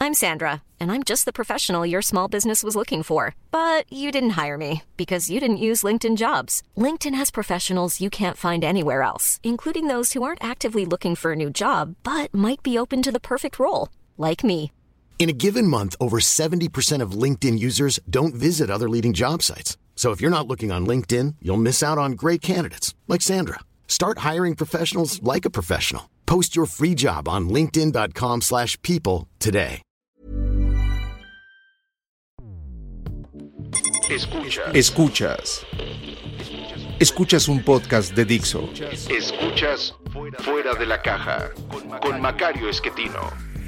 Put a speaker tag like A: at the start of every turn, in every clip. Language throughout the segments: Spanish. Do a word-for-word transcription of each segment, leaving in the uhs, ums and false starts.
A: I'm Sandra, and I'm just the professional your small business was looking for. But you didn't hire me because you didn't use LinkedIn Jobs. LinkedIn has professionals you can't find anywhere else, including those who aren't actively looking for a new job, but might be open to the perfect role, like me.
B: In a given month, over seventy percent of LinkedIn users don't visit other leading job sites. So if you're not looking on LinkedIn, you'll miss out on great candidates like Sandra. Start hiring professionals like a professional. Post your free job on linkedin.com slash people today.
C: Escuchas. Escuchas. Escuchas un podcast de Dixo. Escuchas Fuera de la Caja con Macario Esquetino.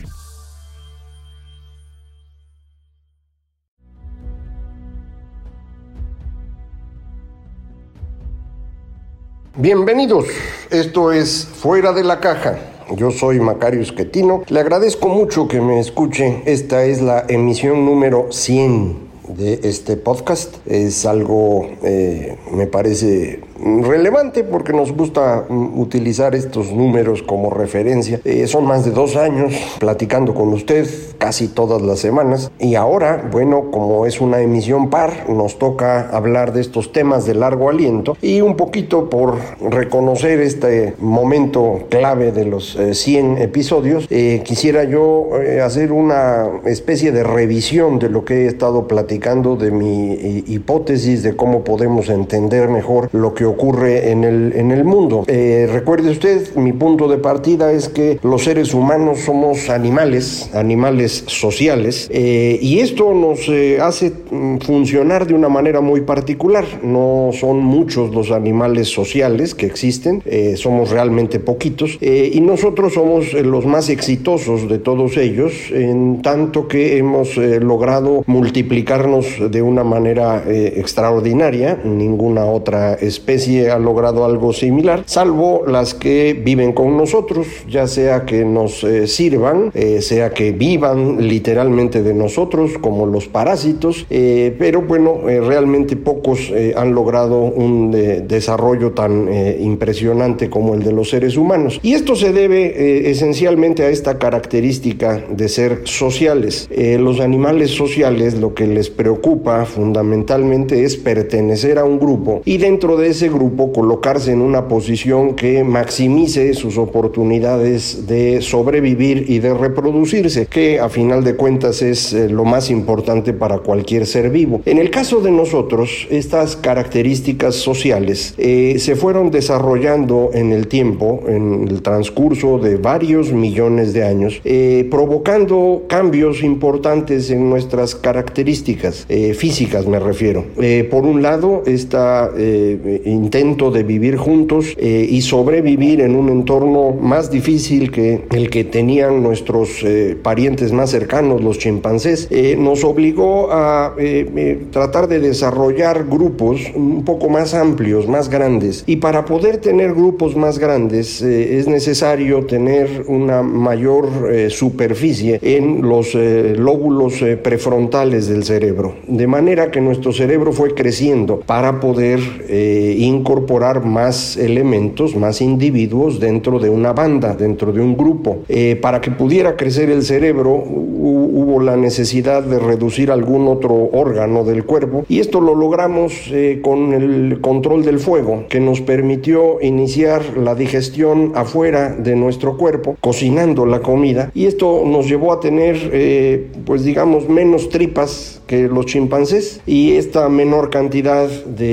D: Bienvenidos, esto es Fuera de la Caja. Yo soy Macario Esquetino. Le agradezco mucho que me escuche. Esta es la emisión número cien de este podcast. Es algo, eh, me parece relevante porque nos gusta um, utilizar estos números como referencia. Eh, son más de dos años platicando con usted casi todas las semanas y ahora, bueno, como es una emisión par, nos toca hablar de estos temas de largo aliento y un poquito por reconocer este momento clave de los eh, cien episodios, eh, quisiera yo eh, hacer una especie de revisión de lo que he estado platicando, de mi eh, hipótesis de cómo podemos entender mejor lo que ocurre en el, en el mundo. Eh, recuerde usted, mi punto de partida es que los seres humanos somos animales, animales sociales, eh, y esto nos eh, hace funcionar de una manera muy particular. No son muchos los animales sociales que existen, eh, somos realmente poquitos, eh, y nosotros somos eh, los más exitosos de todos ellos, en tanto que hemos eh, logrado multiplicarnos de una manera eh, extraordinaria. Ninguna otra especie ha logrado algo similar, salvo las que viven con nosotros, ya sea que nos eh, sirvan, eh, sea que vivan literalmente de nosotros, como los parásitos, eh, pero bueno, eh, realmente pocos eh, han logrado un eh, desarrollo tan eh, impresionante como el de los seres humanos. Y esto se debe eh, esencialmente a esta característica de ser sociales. Eh, los animales sociales, lo que les preocupa fundamentalmente es pertenecer a un grupo y dentro de ese grupo colocarse en una posición que maximice sus oportunidades de sobrevivir y de reproducirse, que a final de cuentas es eh, lo más importante para cualquier ser vivo. En el caso de nosotros, estas características sociales eh, se fueron desarrollando en el tiempo, en el transcurso de varios millones de años, eh, provocando cambios importantes en nuestras características eh, físicas, me refiero. Eh, por un lado, esta eh, intento de vivir juntos eh, y sobrevivir en un entorno más difícil que el que tenían nuestros eh, parientes más cercanos, los chimpancés, eh, nos obligó a eh, eh, tratar de desarrollar grupos un poco más amplios, más grandes. Y para poder tener grupos más grandes eh, es necesario tener una mayor eh, superficie en los eh, lóbulos eh, prefrontales del cerebro, de manera que nuestro cerebro fue creciendo para poder eh, incorporar más elementos, más individuos dentro de una banda, dentro de un grupo. Eh, para que pudiera crecer el cerebro hubo la necesidad de reducir algún otro órgano del cuerpo y esto lo logramos eh, con el control del fuego, que nos permitió iniciar la digestión afuera de nuestro cuerpo, cocinando la comida, y esto nos llevó a tener eh, pues digamos menos tripas que los chimpancés, y esta menor cantidad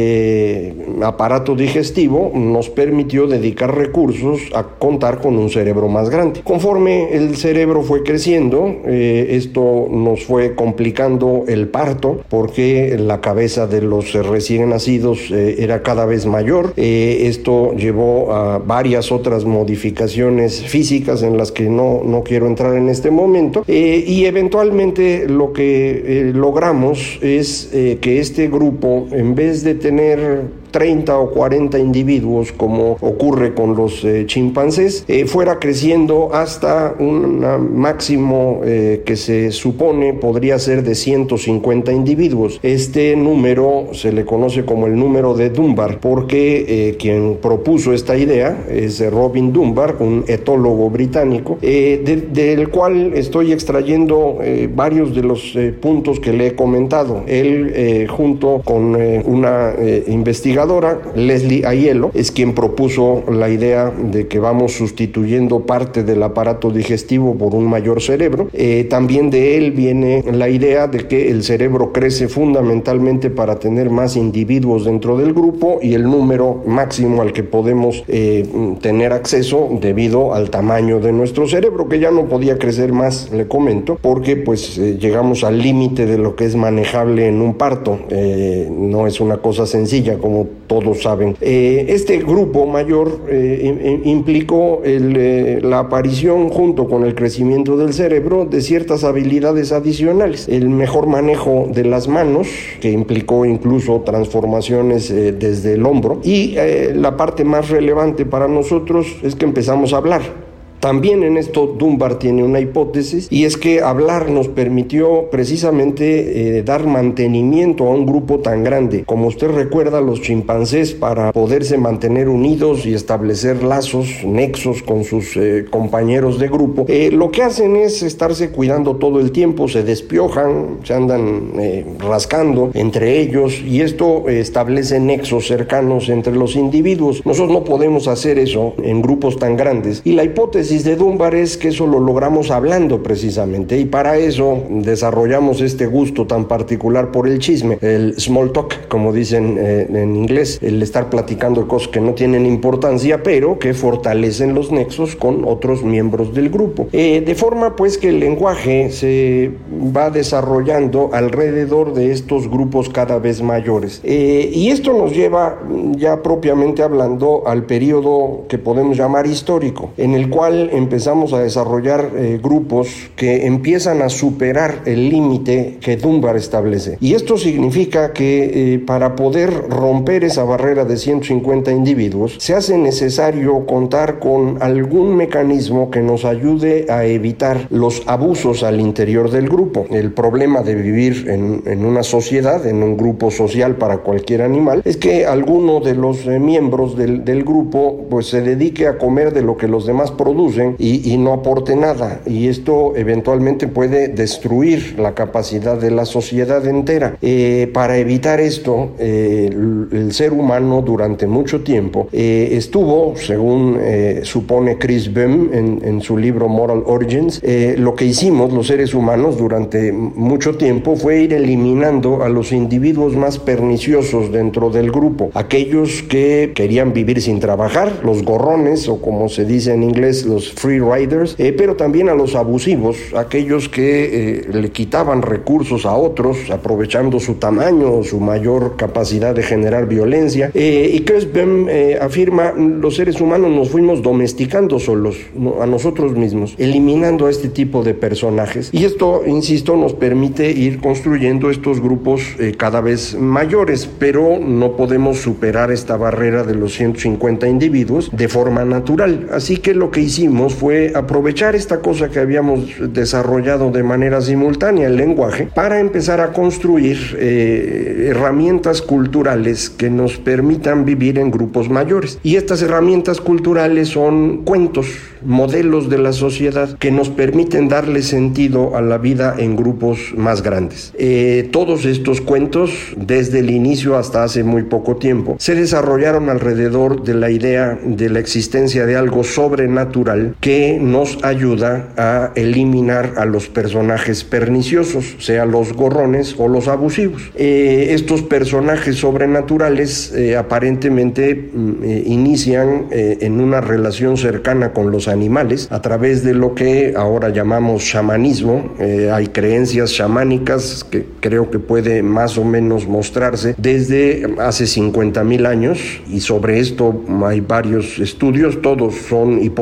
D: de aparato digestivo nos permitió dedicar recursos a contar con un cerebro más grande. Conforme el cerebro fue creciendo, eh, esto nos fue complicando el parto, porque la cabeza de los recién nacidos eh, era cada vez mayor. Eh, esto llevó a varias otras modificaciones físicas en las que no, no quiero entrar en este momento, eh, y eventualmente lo que eh, logramos es eh, que este grupo, en vez de tener treinta o cuarenta individuos, como ocurre con los eh, chimpancés, eh, fuera creciendo hasta un máximo eh, que se supone podría ser de ciento cincuenta individuos. Este número se le conoce como el número de Dunbar, porque eh, quien propuso esta idea es Robin Dunbar, un etólogo británico, eh, de, del cual estoy extrayendo eh, varios de los eh, puntos que le he comentado. Él, eh, junto con eh, una eh, investigadora, Leslie Aiello, es quien propuso la idea de que vamos sustituyendo parte del aparato digestivo por un mayor cerebro. Eh, también de él viene la idea de que el cerebro crece fundamentalmente para tener más individuos dentro del grupo, y el número máximo al que podemos eh, tener acceso debido al tamaño de nuestro cerebro, que ya no podía crecer más, le comento, porque pues eh, llegamos al límite de lo que es manejable en un parto. Eh, no es una cosa sencilla, como todos saben. Eh, este grupo mayor eh, implicó el, eh, la aparición, junto con el crecimiento del cerebro, de ciertas habilidades adicionales. El mejor manejo de las manos, que implicó incluso transformaciones eh, desde el hombro, y eh, la parte más relevante para nosotros es que empezamos a hablar. También en esto Dunbar tiene una hipótesis, y es que hablar nos permitió precisamente eh, dar mantenimiento a un grupo tan grande. Como usted recuerda, los chimpancés, para poderse mantener unidos y establecer lazos, nexos con sus eh, compañeros de grupo, eh, lo que hacen es estarse cuidando todo el tiempo, se despiojan, se andan eh, rascando entre ellos, y esto eh, establece nexos cercanos entre los individuos. Nosotros no podemos hacer eso en grupos tan grandes, y la hipótesis de Dunbar es que eso lo logramos hablando precisamente, y para eso desarrollamos este gusto tan particular por el chisme, el small talk, como dicen eh, en inglés, el estar platicando de cosas que no tienen importancia, pero que fortalecen los nexos con otros miembros del grupo. Eh, de forma pues que el lenguaje se va desarrollando alrededor de estos grupos cada vez mayores. Eh, y esto nos lleva, ya propiamente hablando, al periodo que podemos llamar histórico, en el cual empezamos a desarrollar eh, grupos que empiezan a superar el límite que Dunbar establece. Y esto significa que eh, para poder romper esa barrera de ciento cincuenta individuos, se hace necesario contar con algún mecanismo que nos ayude a evitar los abusos al interior del grupo. El problema de vivir en, en una sociedad, en un grupo social para cualquier animal, es que alguno de los eh, miembros del, del grupo pues se dedique a comer de lo que los demás producen Y, y no aporte nada, y esto eventualmente puede destruir la capacidad de la sociedad entera. Eh, para evitar esto, eh, el, el ser humano durante mucho tiempo eh, estuvo, según eh, supone Chris Böhm en, en su libro Moral Origins, eh, lo que hicimos los seres humanos durante mucho tiempo fue ir eliminando a los individuos más perniciosos dentro del grupo, aquellos que querían vivir sin trabajar, los gorrones, o como se dice en inglés, los free riders, eh, pero también a los abusivos, aquellos que eh, le quitaban recursos a otros, aprovechando su tamaño, su mayor capacidad de generar violencia. Eh, y Chris Böhm eh, afirma, los seres humanos nos fuimos domesticando solos, no, a nosotros mismos, eliminando a este tipo de personajes. Y esto, insisto, nos permite ir construyendo estos grupos eh, cada vez mayores, pero no podemos superar esta barrera de los ciento cincuenta individuos de forma natural. Así que lo que hicimos fue aprovechar esta cosa que habíamos desarrollado de manera simultánea, el lenguaje, para empezar a construir eh, herramientas culturales que nos permitan vivir en grupos mayores. Y estas herramientas culturales son cuentos, modelos de la sociedad que nos permiten darle sentido a la vida en grupos más grandes. Eh, todos estos cuentos, desde el inicio hasta hace muy poco tiempo, se desarrollaron alrededor de la idea de la existencia de algo sobrenatural que nos ayuda a eliminar a los personajes perniciosos, sea los gorrones o los abusivos. Eh, estos personajes sobrenaturales eh, aparentemente eh, inician eh, en una relación cercana con los animales a través de lo que ahora llamamos chamanismo. Eh, hay creencias chamánicas que creo que puede más o menos mostrarse desde hace cincuenta mil años, y sobre esto hay varios estudios, todos son hipotéticos,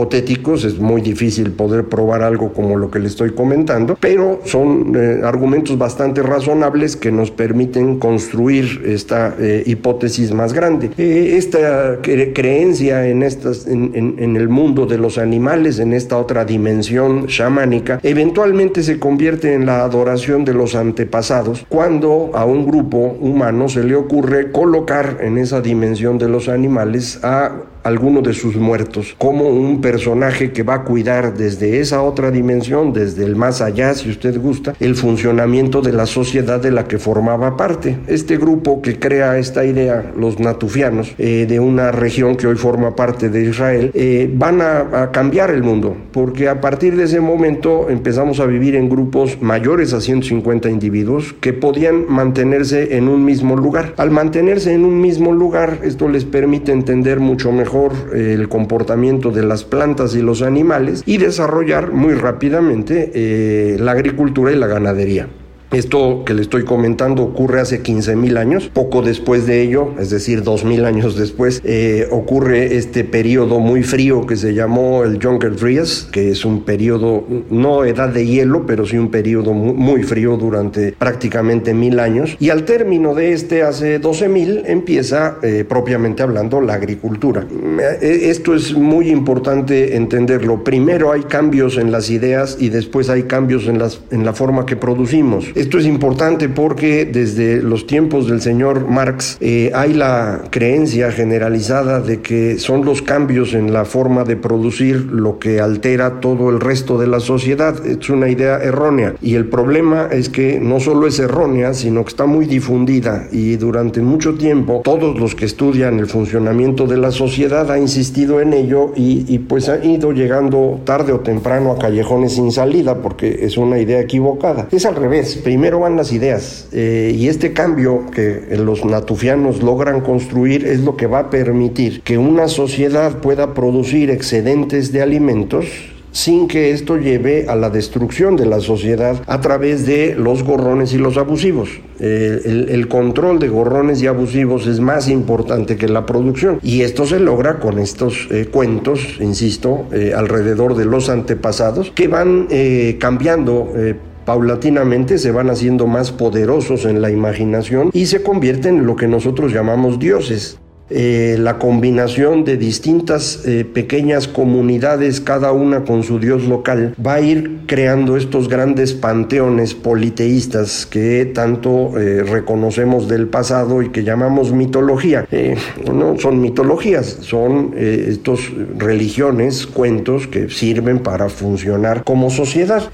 D: científicos, es muy difícil poder probar algo como lo que le estoy comentando, pero son eh, argumentos bastante razonables que nos permiten construir esta eh, hipótesis más grande. Eh, esta cre- creencia en, estas, en, en, en el mundo de los animales, en esta otra dimensión chamánica, eventualmente se convierte en la adoración de los antepasados cuando a un grupo humano se le ocurre colocar en esa dimensión de los animales a alguno de sus muertos, como un personaje que va a cuidar desde esa otra dimensión, desde el más allá, si usted gusta, el funcionamiento de la sociedad de la que formaba parte. Este grupo que crea esta idea, los natufianos, eh, de una región que hoy forma parte de Israel, eh, van a, a cambiar el mundo, porque a partir de ese momento empezamos a vivir en grupos mayores a ciento cincuenta individuos que podían mantenerse en un mismo lugar. Al mantenerse en un mismo lugar, esto les permite entender mucho mejor el comportamiento de las plantas y los animales y desarrollar muy rápidamente eh, la agricultura y la ganadería. Esto que le estoy comentando ocurre hace quince mil años. Poco después de ello, es decir, dos mil años después, eh, ocurre este periodo muy frío que se llamó el Junkerfries, que es un periodo, no edad de hielo, pero sí un periodo muy, muy frío durante prácticamente mil años. Y al término de este, hace doce mil, empieza eh, propiamente hablando la agricultura. Esto es muy importante entenderlo. Primero hay cambios en las ideas y después hay cambios en, las, en la forma que producimos. Esto es importante porque desde los tiempos del señor Marx eh, hay la creencia generalizada de que son los cambios en la forma de producir lo que altera todo el resto de la sociedad. Es una idea errónea y el problema es que no solo es errónea, sino que está muy difundida y durante mucho tiempo todos los que estudian el funcionamiento de la sociedad han insistido en ello y, y pues han ido llegando tarde o temprano a callejones sin salida porque es una idea equivocada. Es al revés. Primero van las ideas eh, y este cambio que los natufianos logran construir es lo que va a permitir que una sociedad pueda producir excedentes de alimentos sin que esto lleve a la destrucción de la sociedad a través de los gorrones y los abusivos. Eh, el, el control de gorrones y abusivos es más importante que la producción y esto se logra con estos eh, cuentos, insisto, eh, alrededor de los antepasados que van eh, cambiando eh, paulatinamente, se van haciendo más poderosos en la imaginación y se convierten en lo que nosotros llamamos dioses. Eh, la combinación de distintas eh, pequeñas comunidades, cada una con su dios local, va a ir creando estos grandes panteones politeístas que tanto eh, reconocemos del pasado y que llamamos mitología. Eh, no son mitologías, son eh, estos religiones, cuentos que sirven para funcionar como sociedad.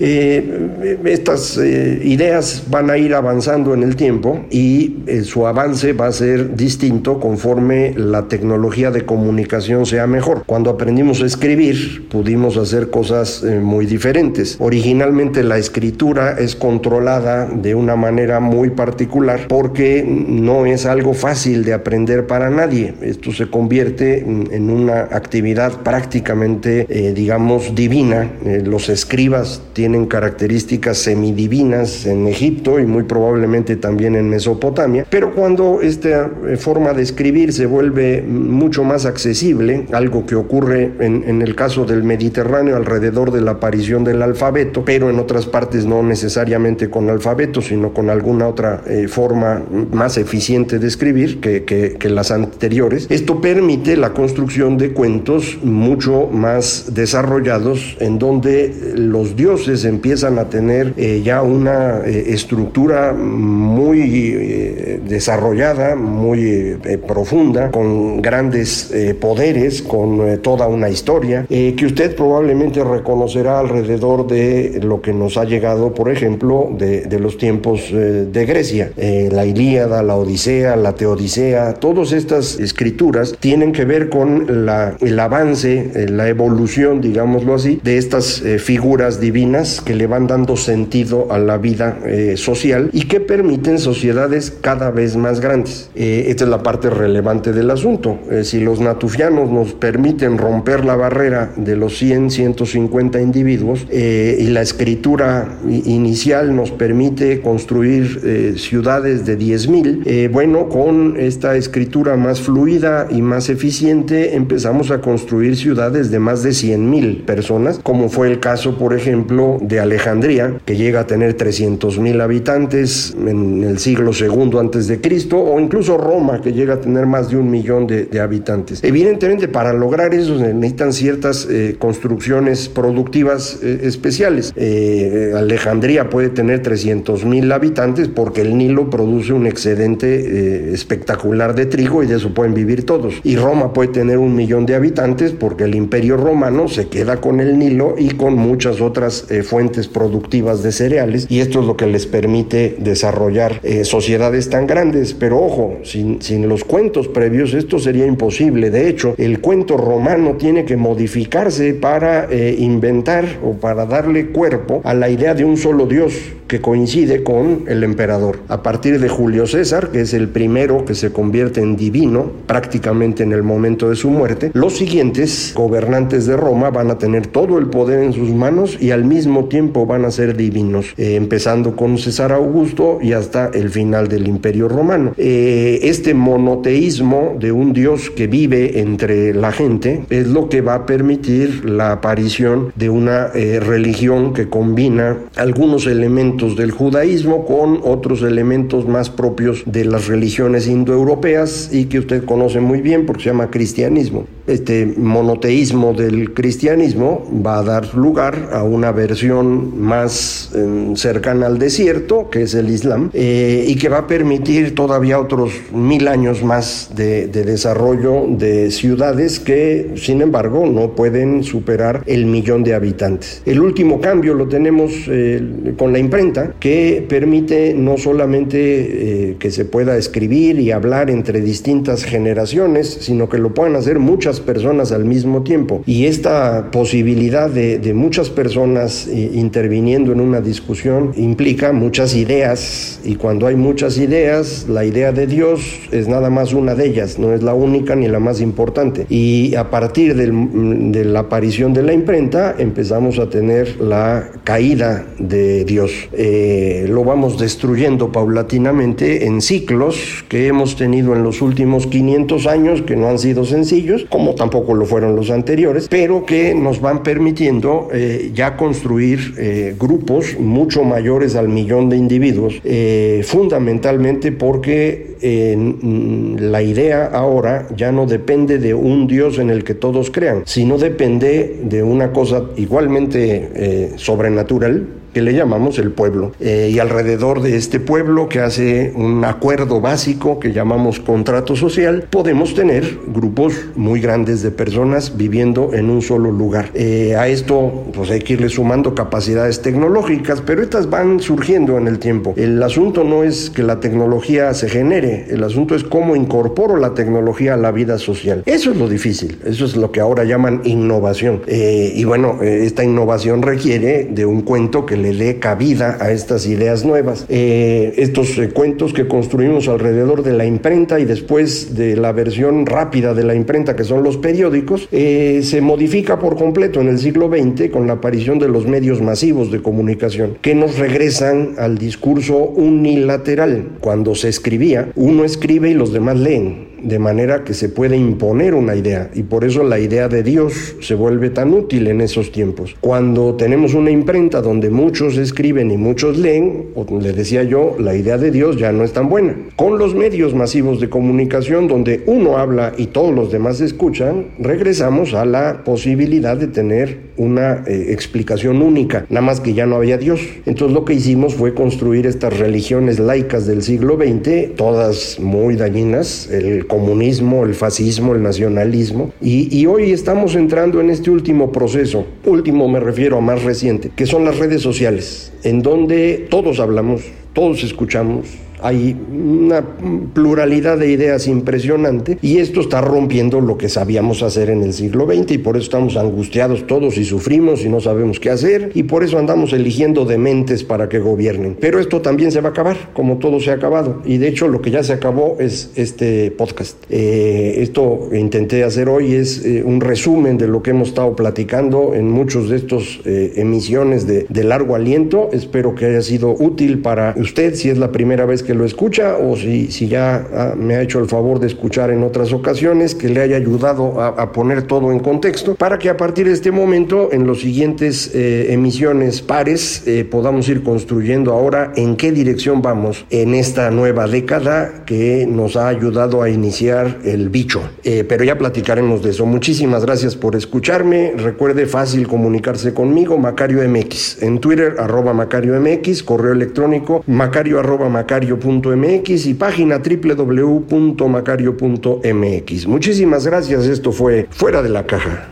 D: Eh, estas eh, ideas van a ir avanzando en el tiempo y eh, su avance va a ser distinto conforme la tecnología de comunicación sea mejor. Cuando aprendimos a escribir, pudimos hacer cosas eh, muy diferentes. Originalmente la escritura es controlada de una manera muy particular porque no es algo fácil de aprender para nadie. Esto se convierte en, en una actividad prácticamente, eh, digamos, divina. Eh, los escribas tienen características semidivinas en Egipto y muy probablemente también en Mesopotamia, pero cuando esta eh, forma de escribir se vuelve mucho más accesible, algo que ocurre en, en el caso del Mediterráneo alrededor de la aparición del alfabeto, pero en otras partes no necesariamente con alfabeto, sino con alguna otra eh, forma más eficiente de escribir que, que, que las anteriores. Esto permite la construcción de cuentos mucho más desarrollados en donde los dioses empiezan a tener eh, ya una eh, estructura muy eh, desarrollada, muy eh, profunda, con grandes eh, poderes, con eh, toda una historia, eh, que usted probablemente reconocerá alrededor de lo que nos ha llegado, por ejemplo, de, de los tiempos eh, de Grecia. Eh, la Ilíada, la Odisea, la Teodicea, todas estas escrituras tienen que ver con la, el avance, eh, la evolución, digámoslo así, de estas eh, figuras divinas que le van dando sentido a la vida eh, social y que permiten sociedades cada vez más grandes. Eh, esta es la parte relevante parte del asunto. Eh, si los natufianos nos permiten romper la barrera de los cien, ciento cincuenta individuos eh, y la escritura inicial nos permite construir eh, ciudades de diez mil, eh, bueno, con esta escritura más fluida y más eficiente empezamos a construir ciudades de más de cien mil personas, como fue el caso, por ejemplo, de Alejandría, que llega a tener trescientos mil habitantes en el siglo segundo antes de Cristo, o incluso Roma, que llega a tener más de un millón de, de habitantes. Evidentemente, para lograr eso se necesitan ciertas eh, construcciones productivas eh, especiales. Eh, Alejandría puede tener trescientos mil habitantes porque el Nilo produce un excedente eh, espectacular de trigo y de eso pueden vivir todos. Y Roma puede tener un millón de habitantes porque el Imperio Romano se queda con el Nilo y con muchas otras eh, fuentes productivas de cereales, y esto es lo que les permite desarrollar eh, sociedades tan grandes. Pero ojo, sin, sin los cuentos previos esto sería imposible. De hecho, el cuento romano tiene que modificarse para eh, inventar o para darle cuerpo a la idea de un solo Dios que coincide con el emperador. A partir de Julio César, que es el primero que se convierte en divino prácticamente en el momento de su muerte, los siguientes gobernantes de Roma van a tener todo el poder en sus manos y al mismo tiempo van a ser divinos, eh, empezando con César Augusto y hasta el final del Imperio Romano. Eh, este monoteísmo de un Dios que vive entre la gente es lo que va a permitir la aparición de una eh, religión que combina algunos elementos del judaísmo con otros elementos más propios de las religiones indoeuropeas y que usted conoce muy bien porque se llama cristianismo. Este monoteísmo del cristianismo va a dar lugar a una versión más eh, cercana al desierto, que es el Islam, eh, y que va a permitir todavía otros mil años más de, de desarrollo de ciudades que, sin embargo, no pueden superar el millón de habitantes. El último cambio lo tenemos eh, con la imprenta, que permite no solamente eh, que se pueda escribir y hablar entre distintas generaciones, sino que lo puedan hacer muchas personas al mismo tiempo. Y esta posibilidad de, de muchas personas eh, interviniendo en una discusión implica muchas ideas, y cuando hay muchas ideas, la idea de Dios es nada más una de ellas, no es la única ni la más importante. Y a partir del, de la aparición de la imprenta empezamos a tener la caída de Dios. Eh, lo vamos destruyendo paulatinamente en ciclos que hemos tenido en los últimos quinientos años, que no han sido sencillos, como tampoco lo fueron los anteriores, pero que nos van permitiendo eh, ya construir eh, grupos mucho mayores al millón de individuos, eh, fundamentalmente porque eh, la idea ahora ya no depende de un Dios en el que todos crean, sino depende de una cosa igualmente eh, sobrenatural, que le llamamos el pueblo, eh, y alrededor de este pueblo, que hace un acuerdo básico que llamamos contrato social, podemos tener grupos muy grandes de personas viviendo en un solo lugar. Eh, a esto pues hay que irle sumando capacidades tecnológicas, pero estas van surgiendo en el tiempo. El asunto no es que la tecnología se genere, el asunto es cómo incorporo la tecnología a la vida social. Eso es lo difícil, eso es lo que ahora llaman innovación. Eh, y bueno, eh, esta innovación requiere de un cuento que le dé cabida a estas ideas nuevas. Eh, estos eh, cuentos que construimos alrededor de la imprenta y después de la versión rápida de la imprenta, que son los periódicos, eh, se modifica por completo en el siglo veinte con la aparición de los medios masivos de comunicación, que nos regresan al discurso unilateral. Cuando se escribía, uno escribe y los demás leen, de manera que se puede imponer una idea, y por eso la idea de Dios se vuelve tan útil en esos tiempos. Cuando tenemos una imprenta donde muchos escriben y muchos leen, o le decía yo, la idea de Dios ya no es tan buena. Con los medios masivos de comunicación donde uno habla y todos los demás escuchan, regresamos a la posibilidad de tener una eh, explicación única, nada más que ya no había Dios. Entonces lo que hicimos fue construir estas religiones laicas del siglo veinte, todas muy dañinas, el comunismo, el fascismo, el nacionalismo, y, y hoy estamos entrando en este último proceso, último me refiero a más reciente, que son las redes sociales, en donde todos hablamos, todos escuchamos, Hay una pluralidad de ideas impresionante y esto está rompiendo lo que sabíamos hacer en el siglo veinte y por eso estamos angustiados todos y sufrimos y no sabemos qué hacer y por eso andamos eligiendo dementes para que gobiernen. Pero esto también se va a acabar, como todo se ha acabado, y de hecho lo que ya se acabó es este podcast. Eh, esto que intenté hacer hoy es eh, un resumen de lo que hemos estado platicando en muchos de estos eh, emisiones de, de largo aliento. Espero que haya sido útil para usted si es la primera vez que lo escucha o si, si ya ah, me ha hecho el favor de escuchar en otras ocasiones, que le haya ayudado a, a poner todo en contexto para que a partir de este momento en los siguientes eh, emisiones pares eh, podamos ir construyendo ahora en qué dirección vamos en esta nueva década que nos ha ayudado a iniciar el bicho. Eh, pero ya platicaremos de eso. Muchísimas gracias por escucharme. Recuerde, fácil comunicarse conmigo, Macario M X. En Twitter, arroba Macario M X, correo electrónico, macario arroba macario punto m x y página doble u doble u doble u punto macario punto m x. Muchísimas gracias. Esto fue Fuera de la Caja.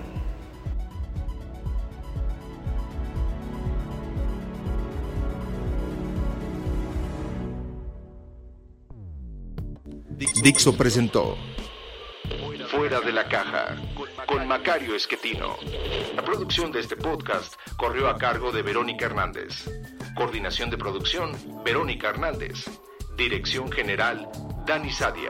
C: Dixo presentó Fuera de la Caja con Macario Esquetino. La producción de este podcast corrió a cargo de Verónica Hernández. Coordinación de producción, Verónica Hernández. Dirección general, Dani Sadia.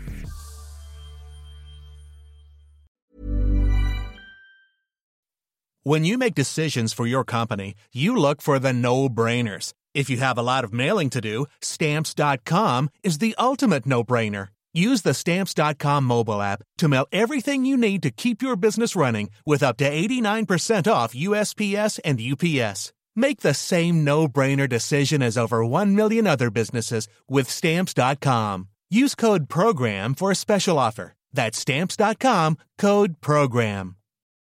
E: When you make decisions for your company, you look for the no-brainers. If you have a lot of mailing to do, Stamps dot com is the ultimate no-brainer. Use the Stamps dot com mobile app to mail everything you need to keep your business running with up to eighty-nine percent off U S P S and U P S. Make the same no-brainer decision as over one million other businesses with Stamps dot com. Use code PROGRAM for a special offer. That's Stamps dot com, code PROGRAM.